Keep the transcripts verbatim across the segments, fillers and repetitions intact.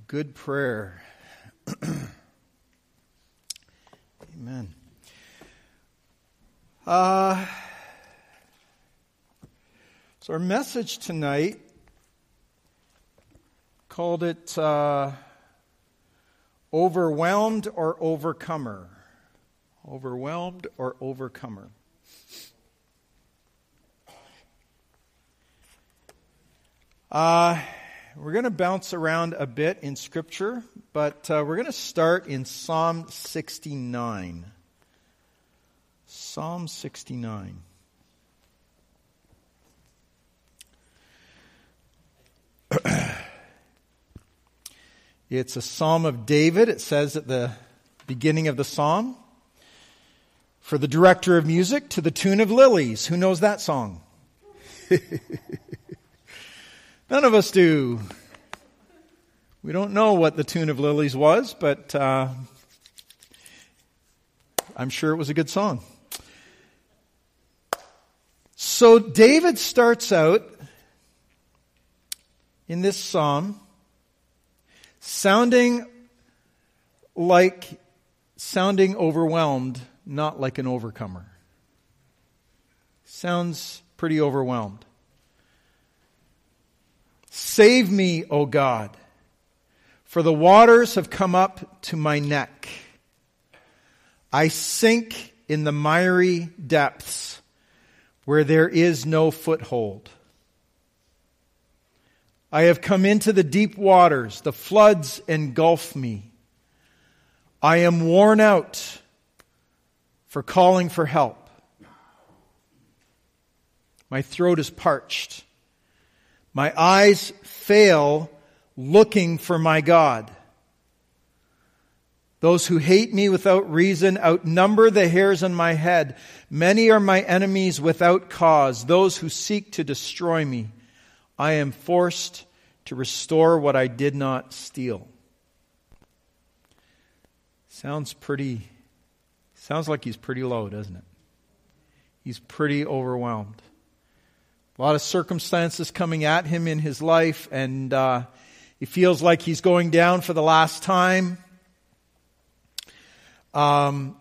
good prayer. Amen. Uh, so our message tonight, called it uh, Overwhelmed or Overcomer. Overwhelmed or Overcomer. Uh, we're going to bounce around a bit in Scripture, but uh, we're going to start in Psalm sixty-nine. Psalm sixty-nine. It's a psalm of David. It says at the beginning of the psalm, for the director of music, to the tune of lilies. Who knows that song? None of us do. We don't know what the tune of lilies was, but uh, I'm sure it was a good song. So David starts out in this psalm sounding like, sounding overwhelmed, not like an overcomer. Sounds pretty overwhelmed. Save me, O God, for the waters have come up to my neck. I sink in the miry depths where there is no foothold. I have come into the deep waters, the floods engulf me. I am worn out for calling for help. My throat is parched. My eyes fail looking for my God. Those who hate me without reason outnumber the hairs on my head. Many are my enemies without cause. Those who seek to destroy me. I am forced to restore what I did not steal. Sounds pretty, sounds like he's pretty low, doesn't it? He's pretty overwhelmed. A lot of circumstances coming at him in his life, and uh, he feels like he's going down for the last time. Um,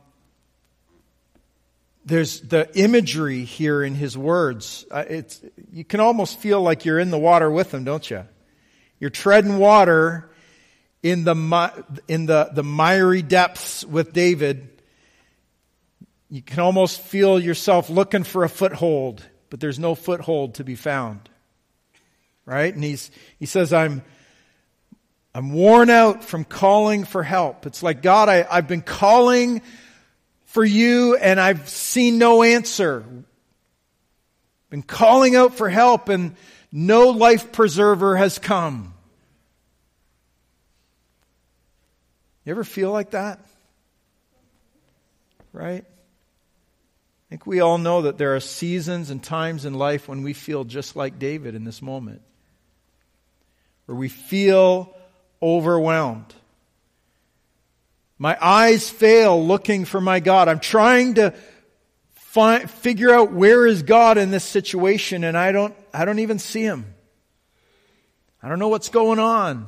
there's the imagery here in his words. Uh, it's you can almost feel like you're in the water with him, don't you? You're treading water in the in the the miry depths with David. You can almost feel yourself looking for a foothold. But there's no foothold to be found. Right? And he's he says, I'm I'm worn out from calling for help. It's like, God, I, I've been calling for you and I've seen no answer. Been calling out for help and no life preserver has come. You ever feel like that? Right? I think we all know that there are seasons and times in life when we feel just like David in this moment. Where we feel overwhelmed. My eyes fail looking for my God. I'm trying to find, figure out where is God in this situation, and I don't, I don't even see Him. I don't know what's going on.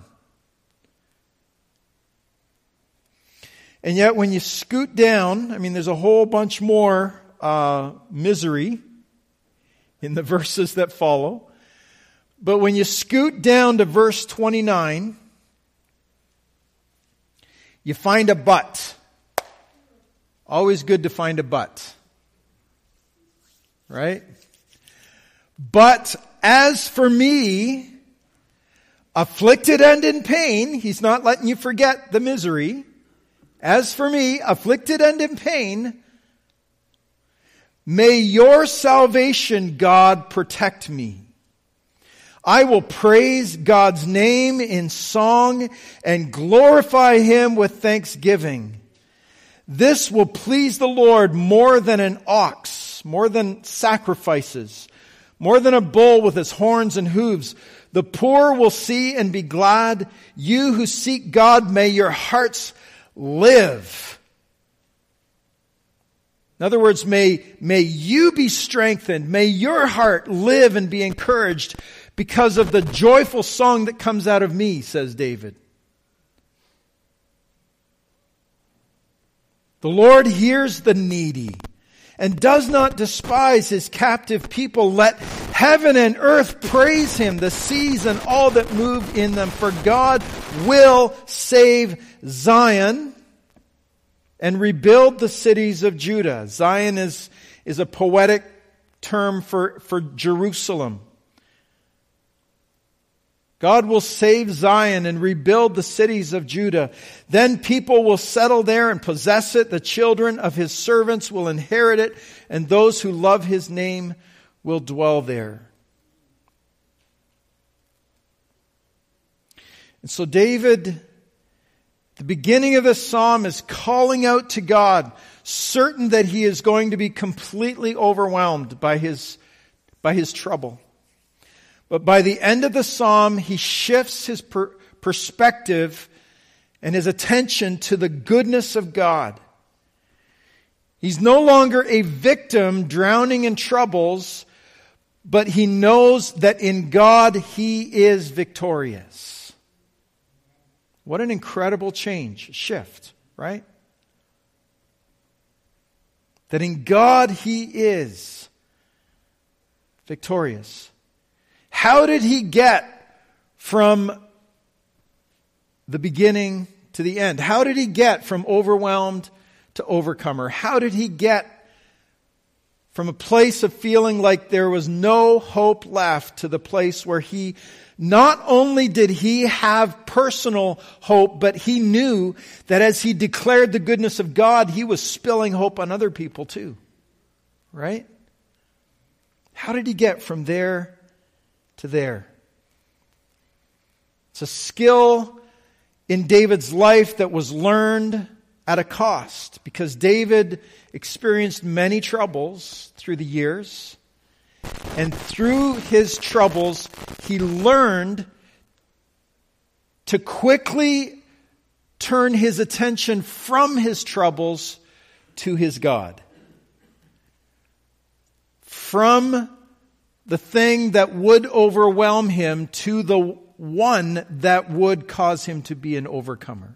And yet when you scoot down, I mean, there's a whole bunch more Uh, misery in the verses that follow. But when you scoot down to verse twenty-nine, you find a but. Always good to find a but. Right? But as for me, afflicted and in pain, he's not letting you forget the misery. As for me, afflicted and in pain, may your salvation, God, protect me. I will praise God's name in song and glorify Him with thanksgiving. This will please the Lord more than an ox, more than sacrifices, more than a bull with his horns and hooves. The poor will see and be glad. You who seek God, may your hearts live. In other words, may, may you be strengthened. May your heart live and be encouraged because of the joyful song that comes out of me, says David. The Lord hears the needy and does not despise his captive people. Let heaven and earth praise him, the seas and all that move in them. For God will save Zion and rebuild the cities of Judah. Zion is, is a poetic term for, for Jerusalem. God will save Zion and rebuild the cities of Judah. Then people will settle there and possess it. The children of his servants will inherit it, and those who love his name will dwell there. And so David, the beginning of this psalm, is calling out to God, certain that he is going to be completely overwhelmed by his, by his trouble. But by the end of the psalm, he shifts his per- perspective and his attention to the goodness of God. He's no longer a victim drowning in troubles, but he knows that in God he is victorious. What an incredible change, shift, right? That in God he is victorious. How did he get from the beginning to the end? How did he get from overwhelmed to overcomer? How did he get from a place of feeling like there was no hope left to the place where he, not only did he have personal hope, but he knew that as he declared the goodness of God, he was spilling hope on other people too. Right? How did he get from there to there? It's a skill in David's life that was learned at a cost, because David experienced many troubles through the years, and through his troubles he learned to quickly turn his attention from his troubles to his God. From the thing that would overwhelm him to the one that would cause him to be an overcomer.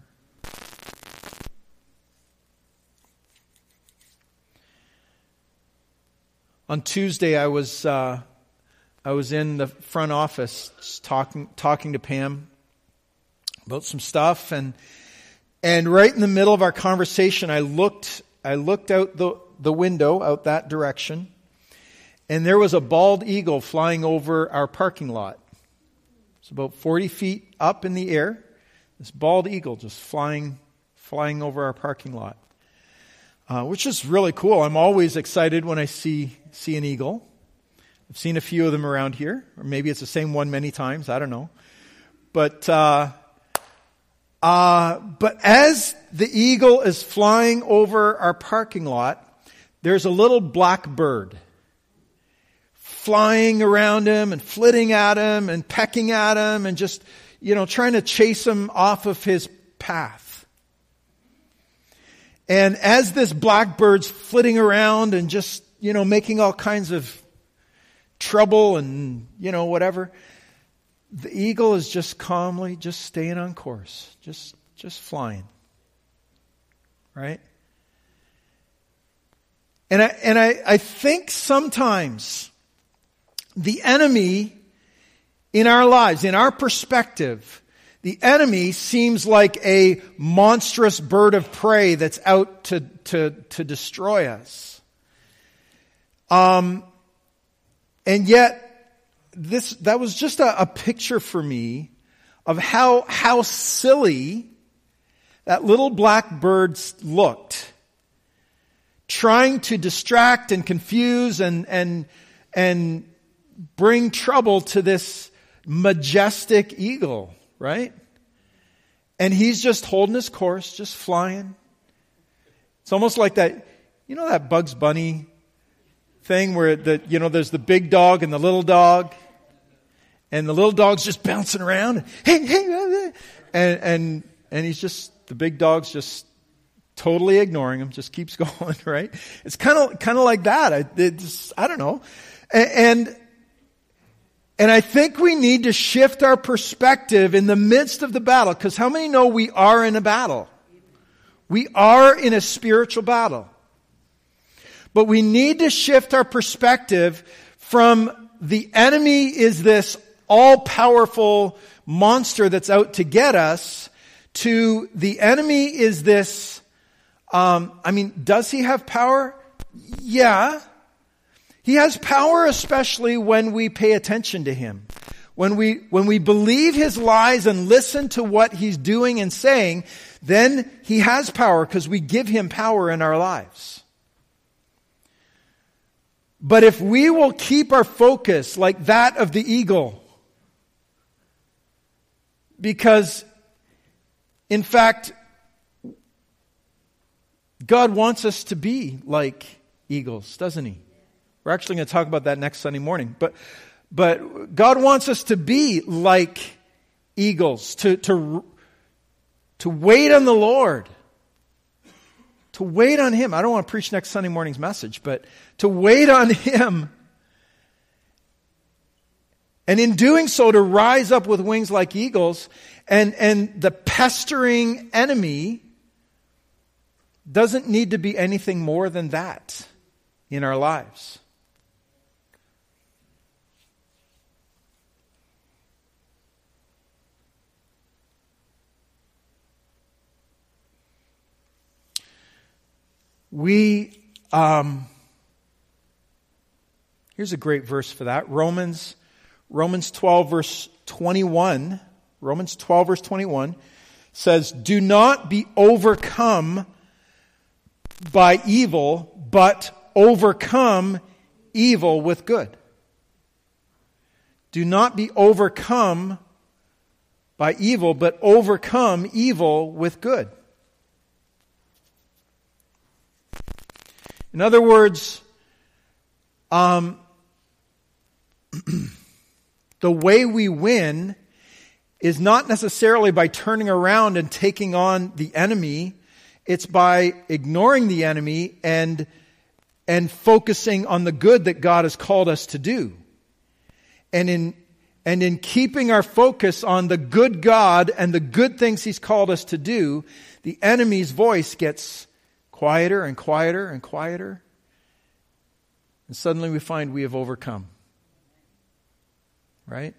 On Tuesday, I was uh, I was in the front office talking talking to Pam about some stuff, and and right in the middle of our conversation, I looked I looked out the the window out that direction. And there was a bald eagle flying over our parking lot. It's about forty feet up in the air. This bald eagle just flying, flying over our parking lot, uh, which is really cool. I'm always excited when I see see an eagle. I've seen a few of them around here, or maybe it's the same one many times. I don't know, but uh, uh, but as the eagle is flying over our parking lot, there's a little black bird flying around him and flitting at him and pecking at him and just, you know, trying to chase him off of his path. And as this blackbird's flitting around and just, you know, making all kinds of trouble and, you know, whatever, the eagle is just calmly just staying on course, just, just flying. Right? And I, and I, I think sometimes the enemy in our lives, in our perspective, the enemy seems like a monstrous bird of prey that's out to, to, to destroy us. Um, and yet, this, that was just a, a picture for me of how, how silly that little black bird looked, trying to distract and confuse and, and, and, bring trouble to this majestic eagle, right? And he's just holding his course, just flying. It's almost like that, you know that Bugs Bunny thing where the, you know, there's the big dog and the little dog, and the little dog's just bouncing around, hey, hey, and, and, and he's just, the big dog's just totally ignoring him, just keeps going, right? It's kind of, kind of like that. I, it's, I don't know. And, and And I think we need to shift our perspective in the midst of the battle, because how many know we are in a battle? We are in a spiritual battle. But we need to shift our perspective from the enemy is this all-powerful monster that's out to get us to the enemy is this, um, I mean, does he have power? Yeah. He has power especially when we pay attention to him. When we, when we believe his lies and listen to what he's doing and saying, then he has power because we give him power in our lives. But if we will keep our focus like that of the eagle, because in fact, God wants us to be like eagles, doesn't he? We're actually going to talk about that next Sunday morning. But but God wants us to be like eagles, to to to wait on the Lord. To wait on him. I don't want to preach next Sunday morning's message, but to wait on him. And in doing so, to rise up with wings like eagles. And, and the pestering enemy doesn't need to be anything more than that in our lives. We, um, here's a great verse for that. Romans, Romans twelve verse twenty-one, Romans twelve verse twenty-one says, "Do not be overcome by evil, but overcome evil with good." Do not be overcome by evil, but overcome evil with good. In other words, um, the way we win is not necessarily by turning around and taking on the enemy. It's by ignoring the enemy and, and focusing on the good that God has called us to do. And in, and in keeping our focus on the good God and the good things he's called us to do, the enemy's voice gets quieter and quieter and quieter. And suddenly we find we have overcome. Right?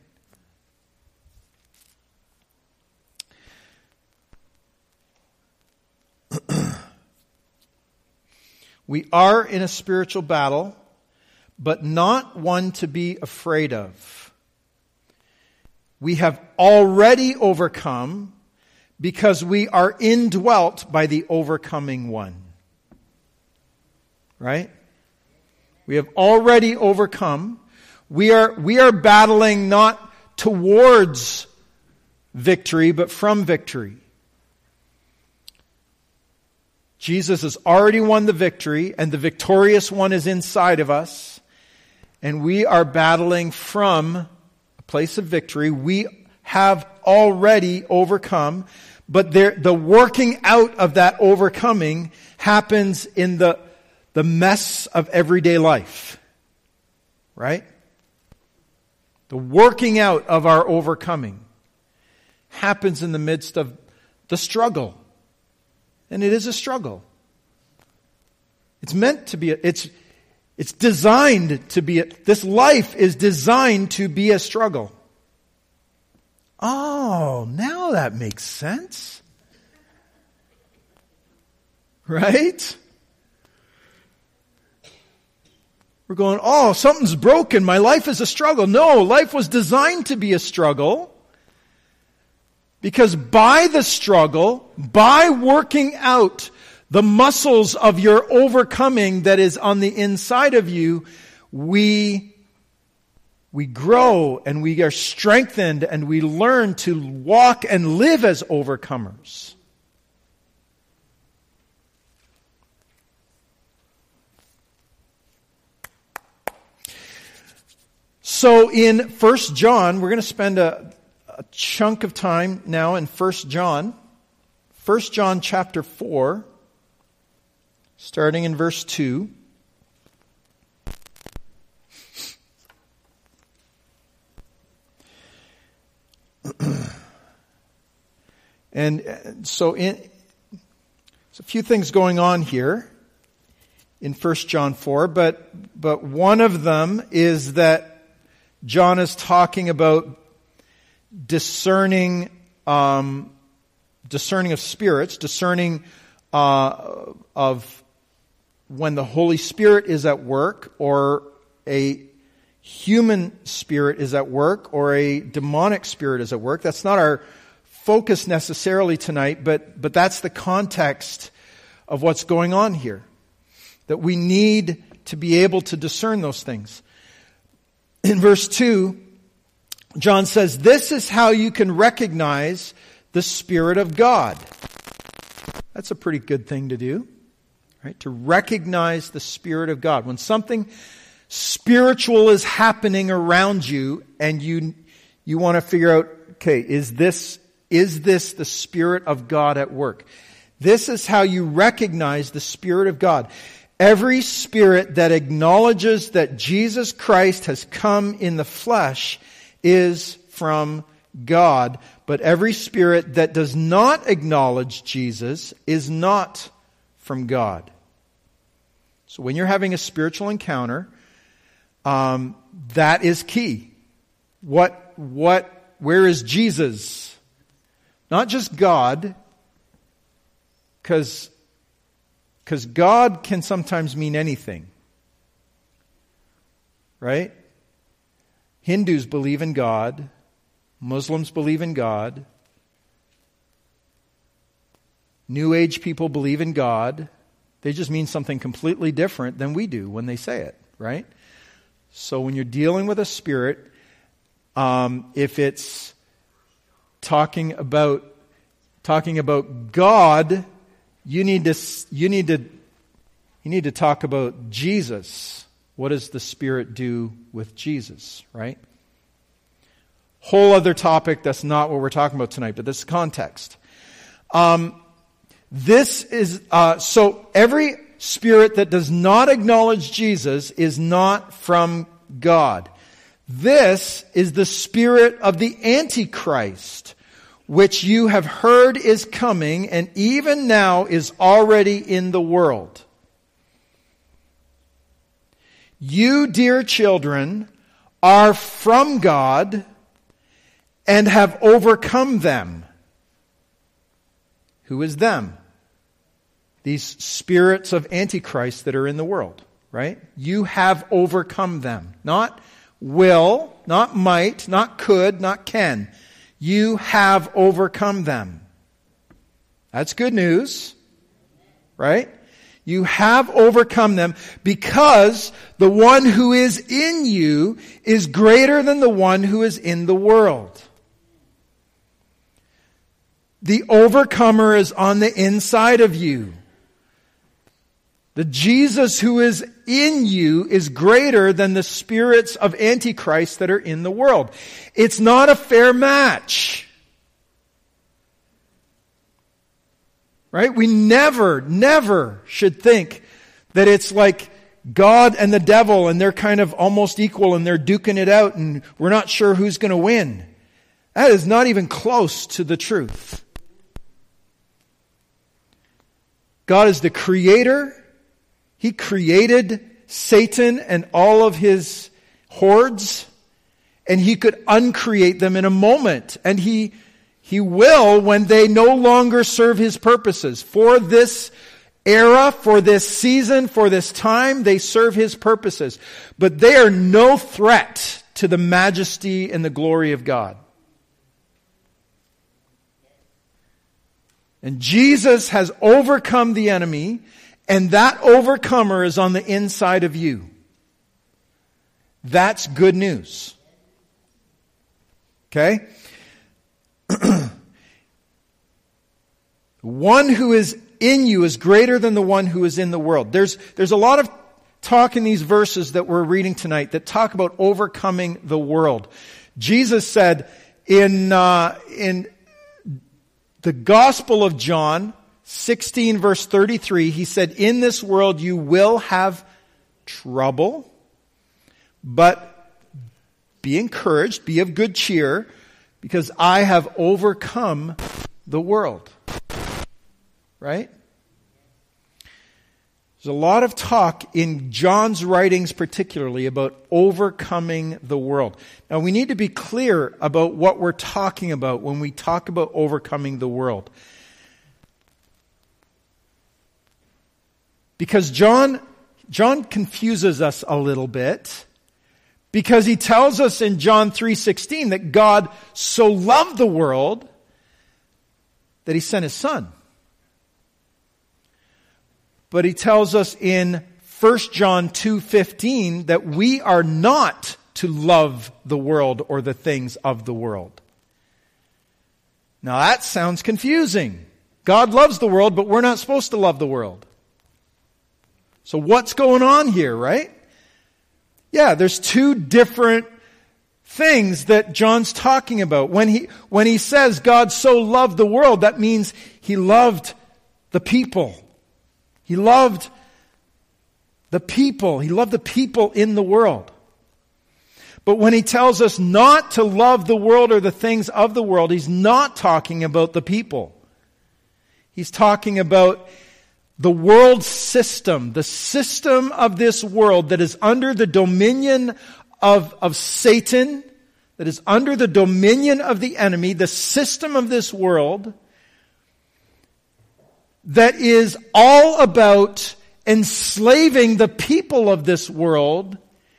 We are in a spiritual battle, but not one to be afraid of. We have already overcome because we are indwelt by the overcoming one. Right? We have already overcome. We are, we are battling not towards victory, but from victory. Jesus has already won the victory, and the victorious one is inside of us. And we are battling from a place of victory. We have already overcome, but there, the working out of that overcoming happens in the The mess of everyday life. Right? The working out of our overcoming happens in the midst of the struggle. And it is a struggle. It's meant to be, a, it's, it's designed to be, a, this life is designed to be a struggle. Oh, now that makes sense. Right? We're going, oh, something's broken. My life is a struggle. No, life was designed to be a struggle. Because by the struggle, by working out the muscles of your overcoming that is on the inside of you, we, we grow and we are strengthened and we learn to walk and live as overcomers. So in First John, we're going to spend a, a chunk of time now in First John. First John chapter four, starting in verse two. And so in There's a few things going on here in First John four, but, but one of them is that John is talking about discerning, um, discerning of spirits, discerning uh, of when the Holy Spirit is at work, or a human spirit is at work, or a demonic spirit is at work. That's not our focus necessarily tonight, but, but that's the context of what's going on here. That we need to be able to discern those things. In verse two, John says, this is how you can recognize the Spirit of God. That's a pretty good thing to do, right? To recognize the Spirit of God. When something spiritual is happening around you and you, you want to figure out, okay, is this, is this the Spirit of God at work? This is how you recognize the Spirit of God. Every spirit that acknowledges that Jesus Christ has come in the flesh is from God. But every spirit that does not acknowledge Jesus is not from God. So when you're having a spiritual encounter, um, that is key. What, what, where is Jesus? Not just God, because Because God can sometimes mean anything. Right? Hindus believe in God. Muslims believe in God. New Age people believe in God. They just mean something completely different than we do when they say it. Right? So when you're dealing with a spirit, um, if it's talking about talking about God, You need to, you need to, you need to talk about Jesus. What does the Spirit do with Jesus, right? Whole other topic, that's not what we're talking about tonight, but this is context. Um, this is, uh, so every spirit that does not acknowledge Jesus is not from God. This is the spirit of the Antichrist, which you have heard is coming, and even now is already in the world. You, dear children, are from God and have overcome them. Who is them? These spirits of Antichrist that are in the world, right? You have overcome them. Not will, not might, not could, not can. You have overcome them. That's good news, right? You have overcome them because the one who is in you is greater than the one who is in the world. The overcomer is on the inside of you. The Jesus who is in you is greater than the spirits of Antichrist that are in the world. It's not a fair match. Right? We never, never should think that it's like God and the devil and they're kind of almost equal and they're duking it out and we're not sure who's going to win. That is not even close to the truth. God is the creator. He created Satan and all of his hordes, and he could uncreate them in a moment. And he, he will when they no longer serve his purposes. For this era, for this season, for this time, they serve his purposes. But they are no threat to the majesty and the glory of God. And Jesus has overcome the enemy, and that overcomer is on the inside of you. That's good news. Okay? One who is in you is greater than the one who is in the world. There's, there's a lot of talk in these verses that we're reading tonight that talk about overcoming the world. Jesus said in, uh, in the Gospel of John, sixteen verse thirty-three, he said, in this world you will have trouble, but be encouraged, be of good cheer, because I have overcome the world. Right? There's a lot of talk in John's writings particularly about overcoming the world. Now we need to be clear about what we're talking about when we talk about overcoming the world. Because John, John confuses us a little bit, because he tells us in John three sixteen that God so loved the world that he sent his son. But he tells us in First John two fifteen that we are not to love the world or the things of the world. Now that sounds confusing. God loves the world, but we're not supposed to love the world. So what's going on here, right? Yeah, there's two different things that John's talking about. When he, when he says God so loved the world, that means he loved the people. He loved the people. He loved the people in the world. But when he tells us not to love the world or the things of the world, he's not talking about the people. He's talking about the world system, the system of this world that is under the dominion of, of Satan, that is under the dominion of the enemy, the system of this world that is all about enslaving the people of this world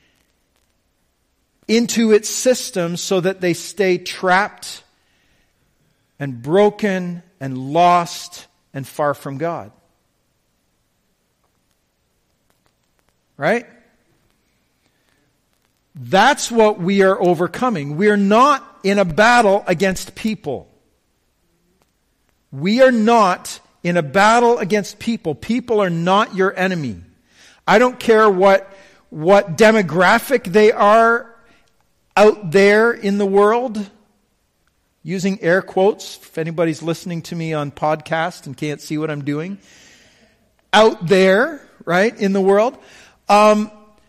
into its system so that they stay trapped and broken and lost and far from God. Right? That's what we are overcoming. We are not in a battle against people. We are not in a battle against people. People are not your enemy. I don't care what, what demographic they are out there in the world. Using air quotes, if anybody's listening to me on podcast and can't see what I'm doing. Out there, right, in the world. Um,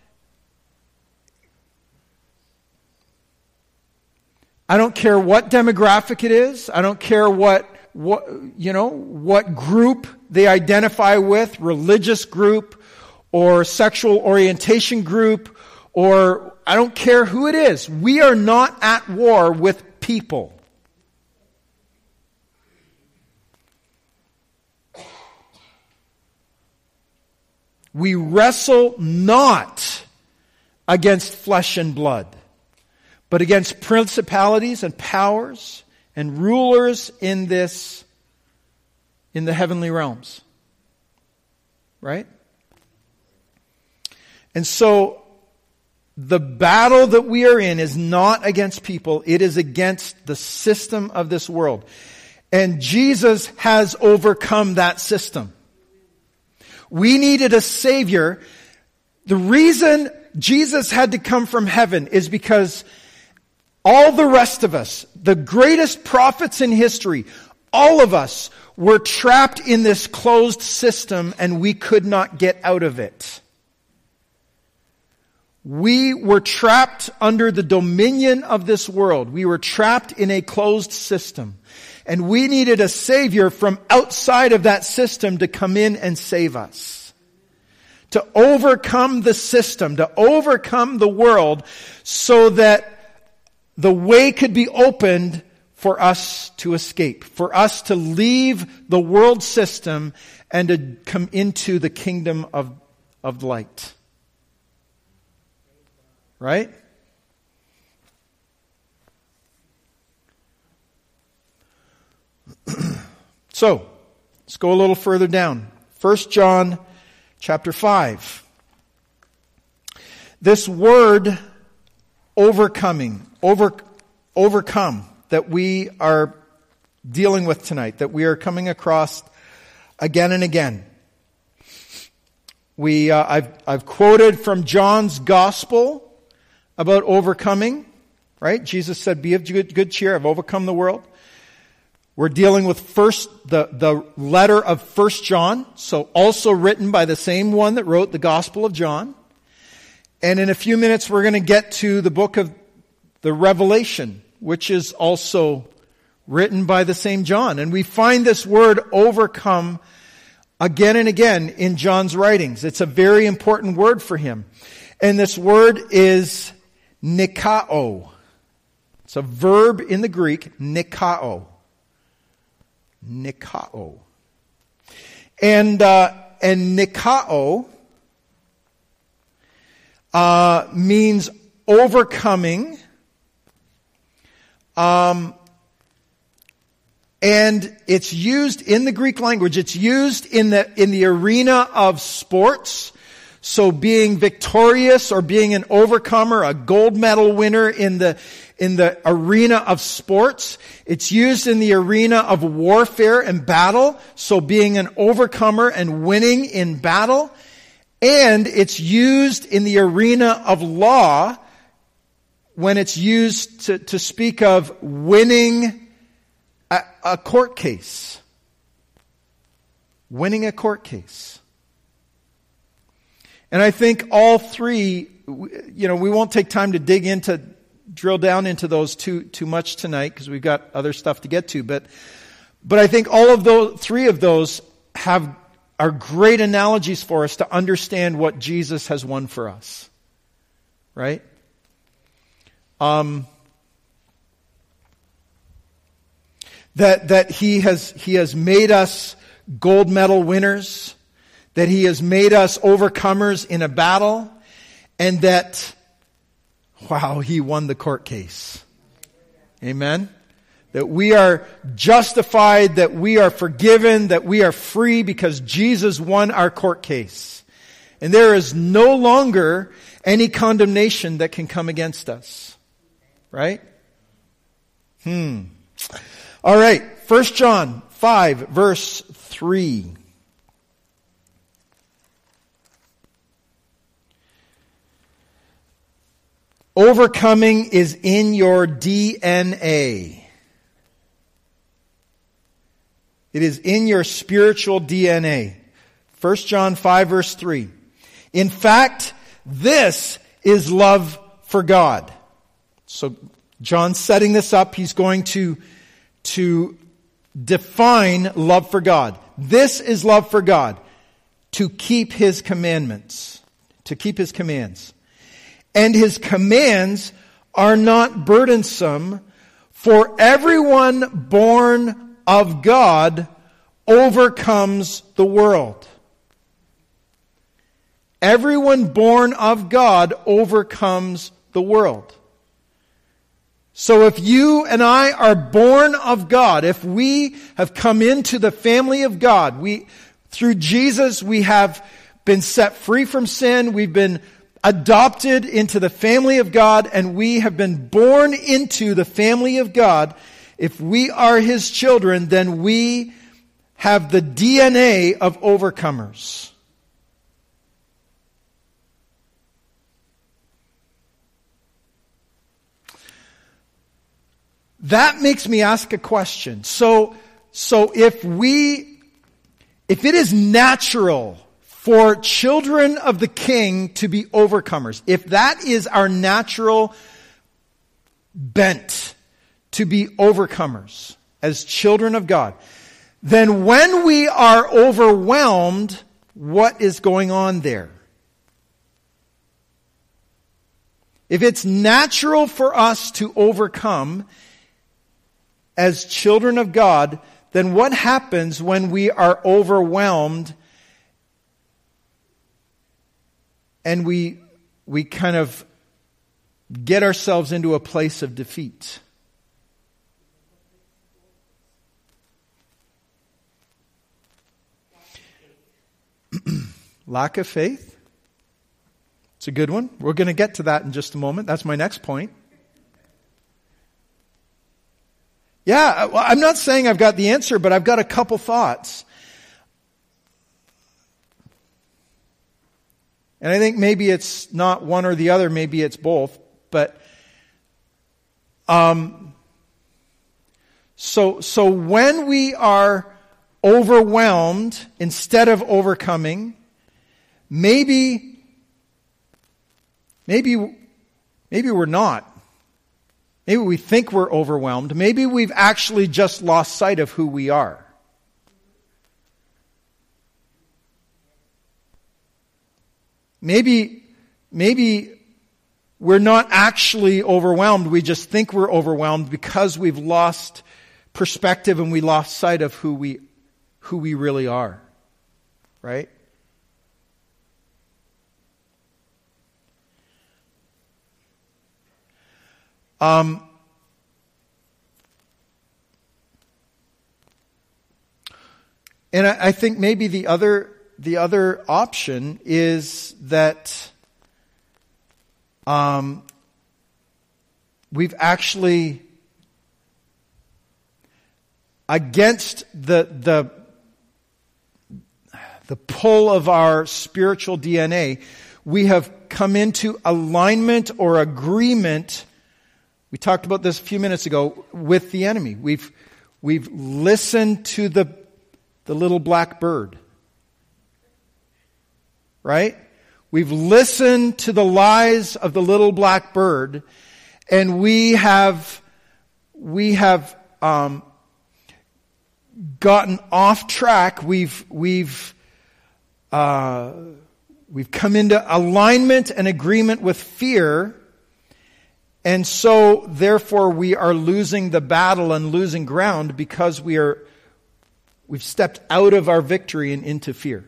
I don't care what demographic it is. I don't care what, what, you know, what group they identify with, religious group or sexual orientation group, or I don't care who it is. We are not at war with people. We wrestle not against flesh and blood, but against principalities and powers and rulers in this, in the heavenly realms. Right? And so, the battle that we are in is not against people, it is against the system of this world. And Jesus has overcome that system. We needed a Savior. The reason Jesus had to come from heaven is because all the rest of us, the greatest prophets in history, all of us were trapped in this closed system and we could not get out of it. We were trapped under the dominion of this world. We were trapped in a closed system. And we needed a Savior from outside of that system to come in and save us. To overcome the system, to overcome the world so that the way could be opened for us to escape. For us to leave the world system and to come into the kingdom of, of light. Right? So, let's go a little further down. First John chapter five. This word overcoming, over, overcome, that we are dealing with tonight, that we are coming across again and again. We, uh, I've, I've quoted from John's gospel about overcoming, right? Jesus said, be of good, good cheer, I've overcome the world. We're dealing with first the, the letter of First John, so also written by the same one that wrote the Gospel of John. And in a few minutes we're going to get to the book of the Revelation, which is also written by the same John. And we find this word overcome again and again in John's writings. It's a very important word for him. And this word is nikao. It's a verb in the Greek, nikao. Nikao. And, uh, and nikao uh, means overcoming. Um, and it's used in the Greek language. It's used in the, in the arena of sports. So being victorious or being an overcomer, a gold medal winner in the, in the arena of sports. It's used in the arena of warfare and battle. So being an overcomer and winning in battle. And it's used in the arena of law when it's used to, to speak of winning a, a court case. Winning a court case. And I think all three, you know, we won't take time to dig into, drill down into those too, too much tonight because we've got other stuff to get to. But, but I think all of those, three of those have, are great analogies for us to understand what Jesus has won for us. Right? Um, that, that he has, he has made us gold medal winners. That he has made us overcomers in a battle, and that, wow, he won the court case. Amen? That we are justified, that we are forgiven, that we are free because Jesus won our court case. And there is no longer any condemnation that can come against us. Right? Hmm. All right. First John five, verse three. Overcoming is in your D N A. It is in your spiritual D N A. First John five verse three. In fact, this is love for God. So John's setting this up. He's going to, to define love for God. This is love for God. To keep His commandments. To keep His commands. And His commands are not burdensome, for everyone born of God overcomes the world. Everyone born of God overcomes the world. So if you and I are born of God, if we have come into the family of God, we, through Jesus, we have been set free from sin, we've been adopted into the family of God, and we have been born into the family of God. If we are His children, then we have the D N A of overcomers. That makes me ask a question. So, so if we, if it is natural for children of the King to be overcomers, if that is our natural bent to be overcomers as children of God, then when we are overwhelmed, what is going on there? If it's natural for us to overcome as children of God, then what happens when we are overwhelmed and we we kind of get ourselves into a place of defeat? Lack of faith? It's a good one. We're going to get to that in just a moment. That's my next point. Yeah, well, I'm not saying I've got the answer, but I've got a couple thoughts. And I think maybe it's not one or the other, maybe it's both. But um, so so when we are overwhelmed instead of overcoming, maybe maybe maybe we're not. Maybe we think we're overwhelmed. Maybe we've actually just lost sight of who we are. maybe, maybe we're not actually overwhelmed. We just think we're overwhelmed because we've lost perspective and we lost sight of who we, who we really are. Right? Um, and I, I think maybe the other the other option is that um, we've actually, against the the the pull of our spiritual D N A, we have come into alignment or agreement. We talked about this a few minutes ago with the enemy. We've, we've listened to the, the little black bird. Right? We've listened to the lies of the little black bird, and we have, we have, um, gotten off track. We've, we've, uh, we've come into alignment and agreement with fear. And so, therefore, we are losing the battle and losing ground because we are, we've stepped out of our victory and into fear.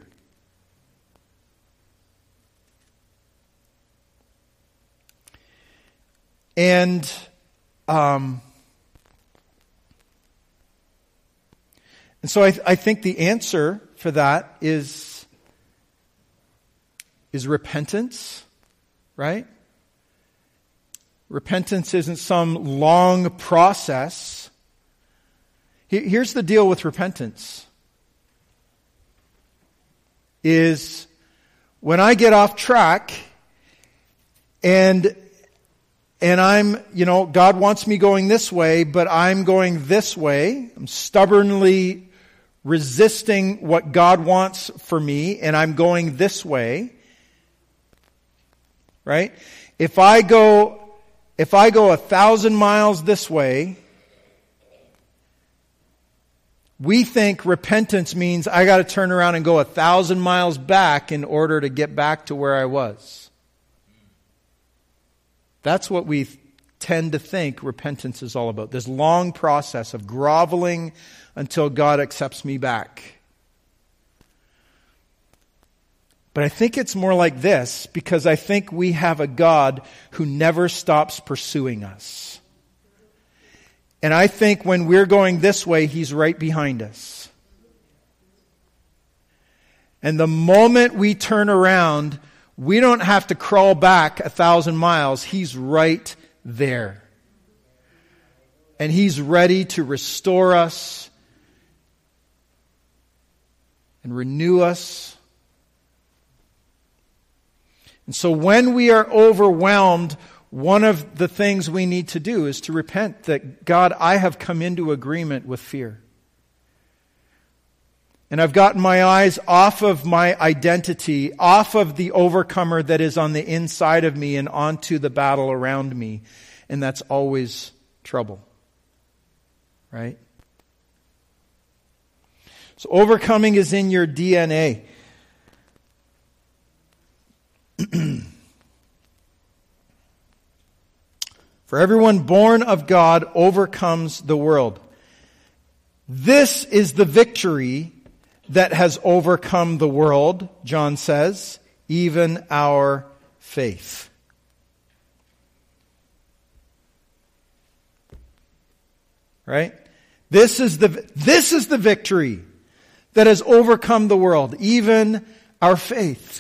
And, um, and so I, I think the answer for that is, is repentance, right? Repentance isn't some long process. Here's the deal with repentance. Is when I get off track and and I'm, you know, God wants me going this way, but I'm going this way. I'm stubbornly resisting what God wants for me, and I'm going this way. Right? If I go If I go a thousand miles this way, we think repentance means I got to turn around and go a thousand miles back in order to get back to where I was. That's what we tend to think repentance is all about. This long process of groveling until God accepts me back. But I think it's more like this, because I think we have a God who never stops pursuing us. And I think when we're going this way, He's right behind us. And the moment we turn around, we don't have to crawl back a thousand miles. He's right there. And He's ready to restore us and renew us. And so when we are overwhelmed, one of the things we need to do is to repent that, God, I have come into agreement with fear. And I've gotten my eyes off of my identity, off of the overcomer that is on the inside of me and onto the battle around me. And that's always trouble. Right? So overcoming is in your D N A. For everyone born of God overcomes the world. This is the victory that has overcome the world, John says, even our faith. Right? This is the, this is the victory that has overcome the world, even our faith.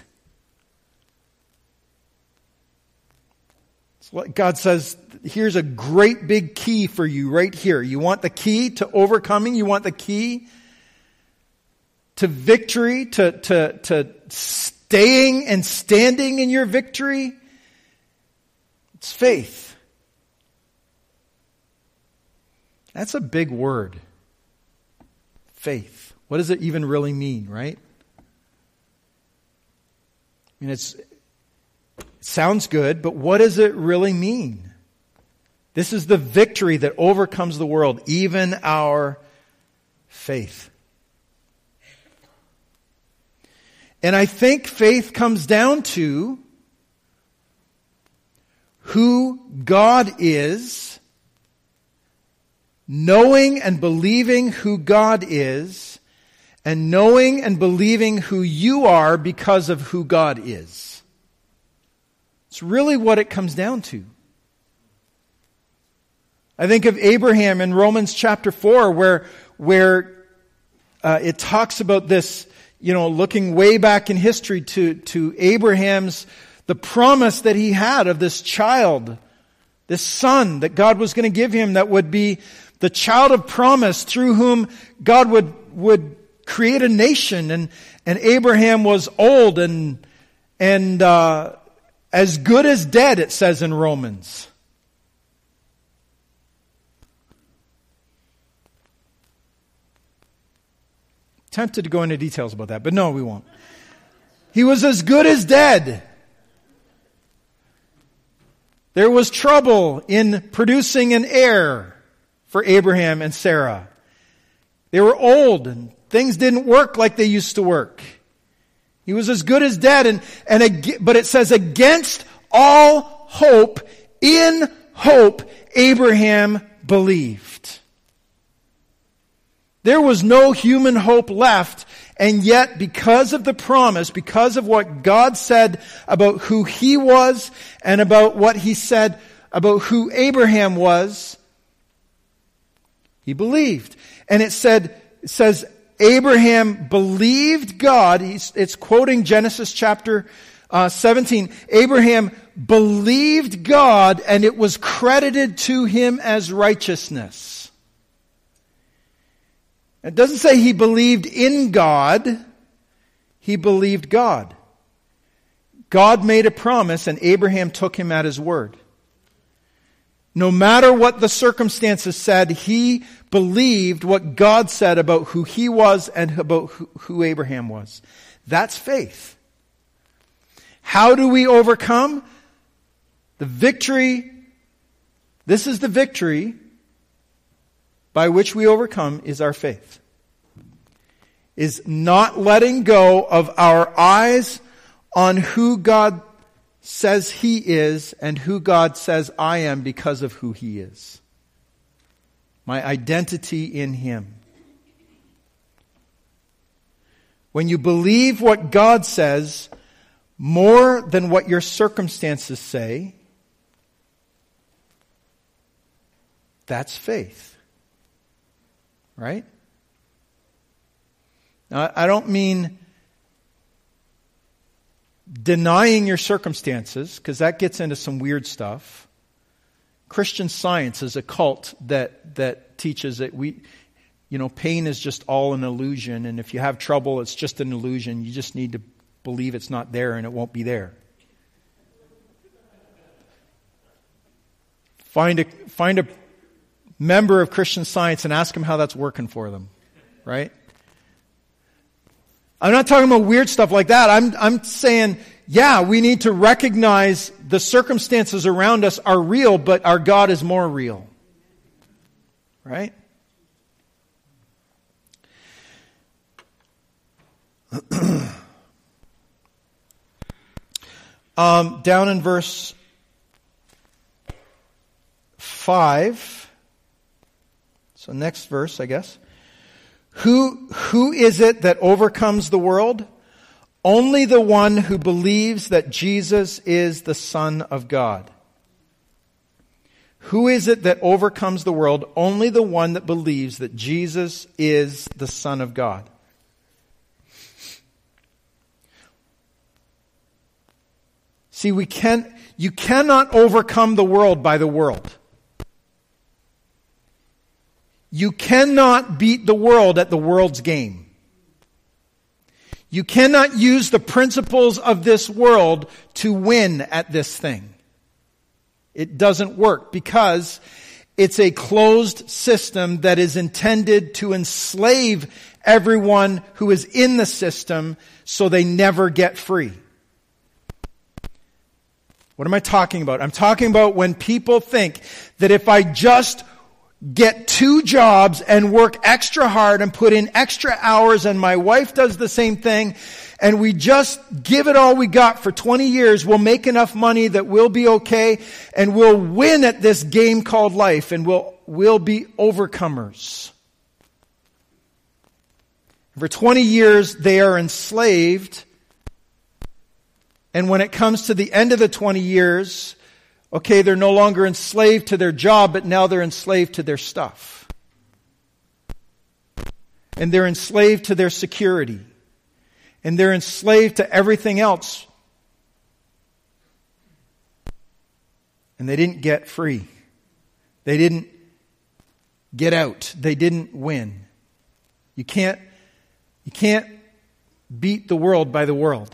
It's what God says, here's a great big key for you right here. You want the key to overcoming? You want the key to victory, to, to, to staying and standing in your victory? It's faith. That's a big word. Faith. What does it even really mean, right? I mean, it's, it sounds good, but what does it really mean? This is the victory that overcomes the world, even our faith. And I think faith comes down to who God is, knowing and believing who God is, and knowing and believing who you are because of who God is. It's really what it comes down to. I think of Abraham in Romans chapter four, where, where uh, it talks about this, you know, looking way back in history to, to Abraham's, the promise that he had of this child, this son that God was going to give him that would be the child of promise through whom God would, would create a nation. And, and Abraham was old and, and, uh, as good as dead, it says in Romans. Tempted to go into details about that, but no, we won't. He was as good as dead. There was trouble in producing an heir for Abraham and Sarah. They were old and things didn't work like they used to work. He was as good as dead, and, and but it says, against all hope, in hope, Abraham believed. There was no human hope left, and yet because of the promise, because of what God said about who He was, and about what He said about who Abraham was, he believed. And it said, it says, Abraham believed God. He's, it's quoting Genesis chapter uh, seventeen. Abraham believed God, and it was credited to him as righteousness. It doesn't say he believed in God. He believed God. God made a promise, and Abraham took him at his word. No matter what the circumstances said, he believed what God said about who he was and about who, who Abraham was. That's faith. How do we overcome? The victory, this is the victory by which we overcome, is our faith. Is not letting go of our eyes on who God says He is and who God says I am because of who He is. My identity in Him. When you believe what God says more than what your circumstances say, that's faith. Right? Now, I don't mean denying your circumstances, because that gets into some weird stuff. Christian Science is a cult that that teaches that we, you know, pain is just all an illusion, and if you have trouble, it's just an illusion. You just need to believe it's not there, and it won't be there. Find a find a member of Christian Science and ask them how that's working for them, right? I'm not talking about weird stuff like that. I'm, I'm saying, yeah, we need to recognize the circumstances around us are real, but our God is more real. Right? um, down in verse five. So next verse, I guess. Who, who is it that overcomes the world? Only the one who believes that Jesus is the Son of God. Who is it that overcomes the world? Only the one that believes that Jesus is the Son of God. See, we can, you cannot overcome the world by the world. You cannot beat the world at the world's game. You cannot use the principles of this world to win at this thing. It doesn't work because it's a closed system that is intended to enslave everyone who is in the system so they never get free. What am I talking about? I'm talking about when people think that if I just get two jobs and work extra hard and put in extra hours, and my wife does the same thing, and we just give it all we got for twenty years, we'll make enough money that we'll be okay, and we'll win at this game called life, and we'll, we'll be overcomers. For twenty years, they are enslaved, and when it comes to the end of the twenty years, okay, they're no longer enslaved to their job, but now they're enslaved to their stuff. And they're enslaved to their security. And they're enslaved to everything else. And they didn't get free. They didn't get out. They didn't win. You can't, you can't beat the world by the world.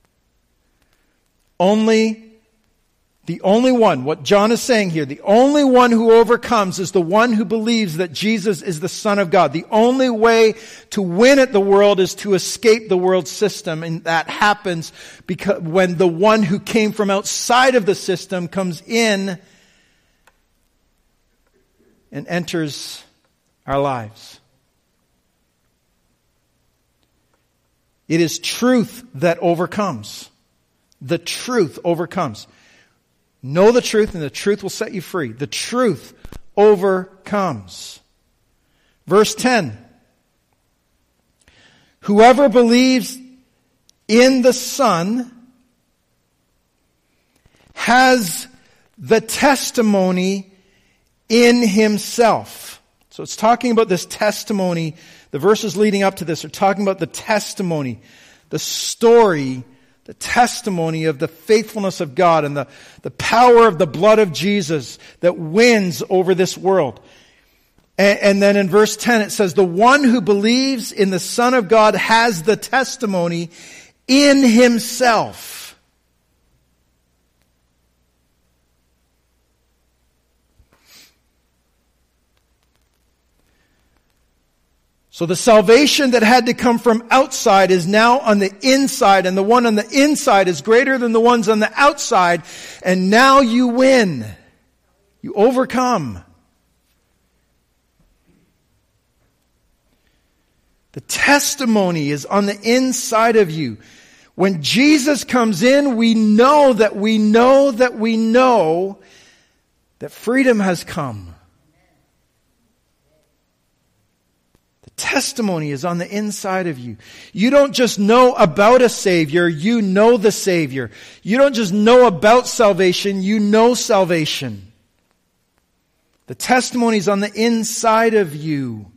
Only The only one, what John is saying here, the only one who overcomes is the one who believes that Jesus is the Son of God. The only way to win at the world is to escape the world system, and that happens because when the one who came from outside of the system comes in and enters our lives. It is truth that overcomes. The truth overcomes. Know the truth, and the truth will set you free. The truth overcomes. Verse ten. Whoever believes in the Son has the testimony in himself. So it's talking about this testimony. The verses leading up to this are talking about the testimony, the story, the testimony of the faithfulness of God and the, the power of the blood of Jesus that wins over this world. And, and then in verse ten it says, the one who believes in the Son of God has the testimony in himself. So the salvation that had to come from outside is now on the inside, and the one on the inside is greater than the ones on the outside, and now you win. You overcome. The testimony is on the inside of you. When Jesus comes in, we know that we know that we know that freedom has come. Testimony is on the inside of you. You don't just know about a Savior, you know the Savior. You don't just know about salvation, you know salvation. The testimony is on the inside of you.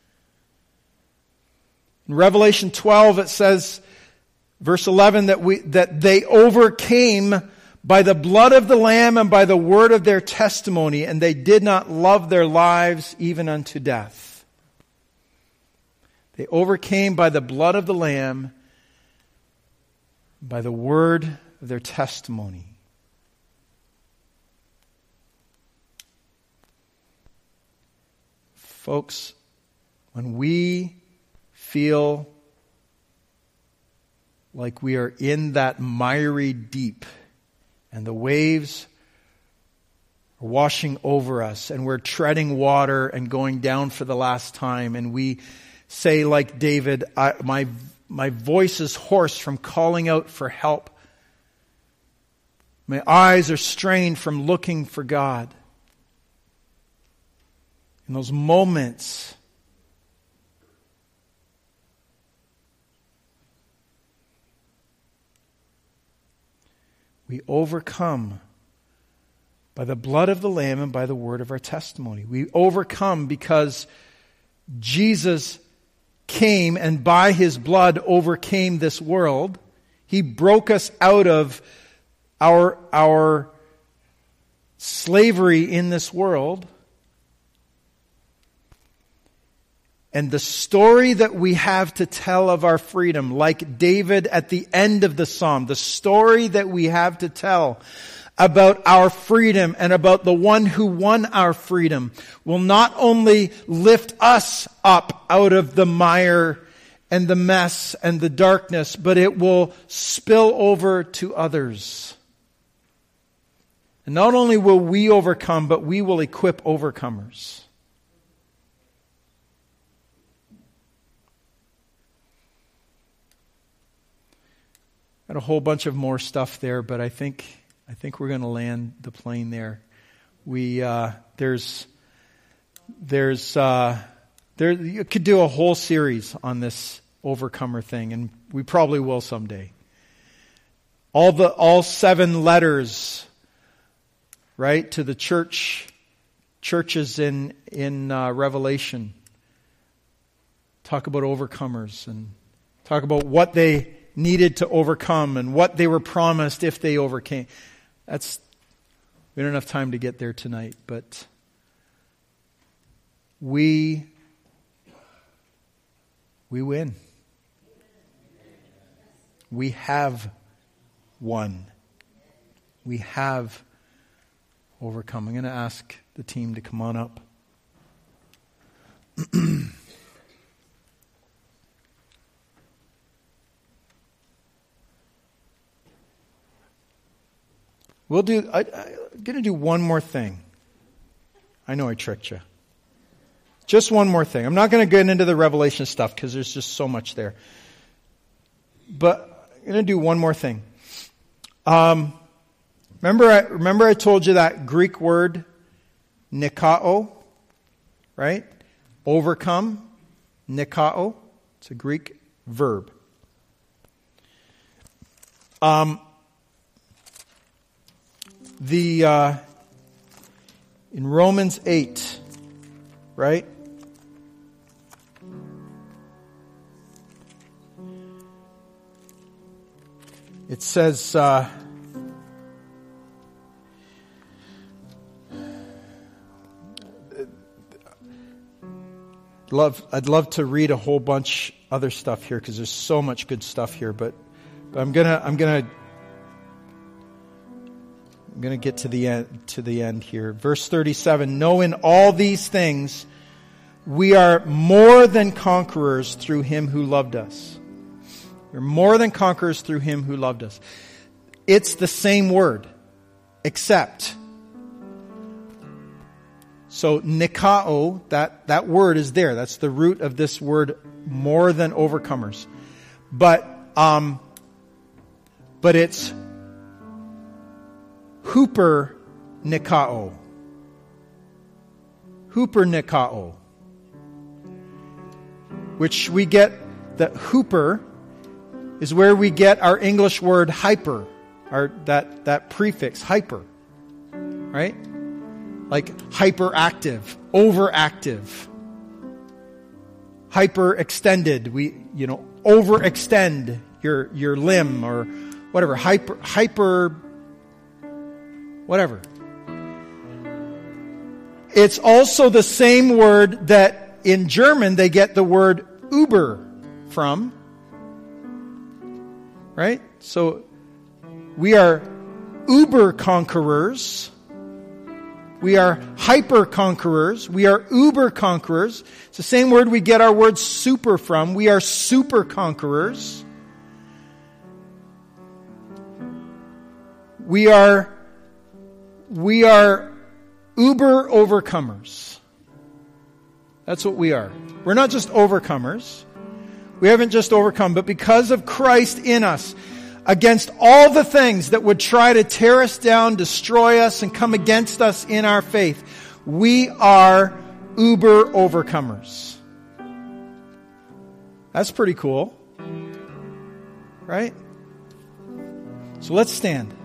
In Revelation twelve it says, verse eleven, that we that they overcame by the blood of the Lamb and by the word of their testimony, and they did not love their lives even unto death. They overcame by the blood of the Lamb, by the word of their testimony. Folks, when we feel like we are in that miry deep and the waves are washing over us and we're treading water and going down for the last time, and we say like David, I, my, my voice is hoarse from calling out for help. My eyes are strained from looking for God. In those moments, we overcome by the blood of the Lamb and by the word of our testimony. We overcome because Jesus came and by his blood overcame this world. He broke us out of our, our slavery in this world. And the story that we have to tell of our freedom, like David at the end of the psalm, the story that we have to tell about our freedom and about the one who won our freedom will not only lift us up out of the mire and the mess and the darkness, but it will spill over to others. And not only will we overcome, but we will equip overcomers. Got a whole bunch of more stuff there, but I think I think we're going to land the plane there. We uh, there's there's uh, there you could do a whole series on this overcomer thing, and we probably will someday. All the all seven letters, right, to the church churches in in uh, Revelation talk about overcomers and talk about what they needed to overcome and what they were promised if they overcame. That's we don't have time to get there tonight, but we we win. We have won. We have overcome. I'm going to ask the team to come on up. We'll do, I, I'm going to do one more thing. I know I tricked you. Just one more thing. I'm not going to get into the Revelation stuff because there's just so much there. But I'm going to do one more thing. Um, remember, I, remember I told you that Greek word, nikao, right? Overcome, nikao. It's a Greek verb. Um, the uh, in Romans eight, right? It says, uh, love, I'd love to read a whole bunch other stuff here because there's so much good stuff here, but, but I'm gonna, I'm gonna, I'm gonna get to the end, to the end here. Verse thirty-seven, "No, in all these things, we are more than conquerors through Him who loved us." We're more than conquerors through Him who loved us. It's the same word, except. So nikao, that, that word is there. That's the root of this word, more than overcomers. But, um, but it's hooper nikao. Hooper nikao. Which we get the hooper is where we get our English word hyper, our that, that prefix, hyper. Right? Like hyperactive, overactive, hyperextended. We, you know, overextend your your limb or whatever. Hyper, hyper, whatever. It's also the same word that in German they get the word Uber from. Right? So we are uber conquerors. We are hyper conquerors. We are uber conquerors. It's the same word we get our word super from. We are super conquerors. We are we are uber overcomers. That's what we are. We're not just overcomers. We haven't just overcome, but because of Christ in us, against all the things that would try to tear us down, destroy us, and come against us in our faith, we are uber overcomers. That's pretty cool. Right? So let's stand.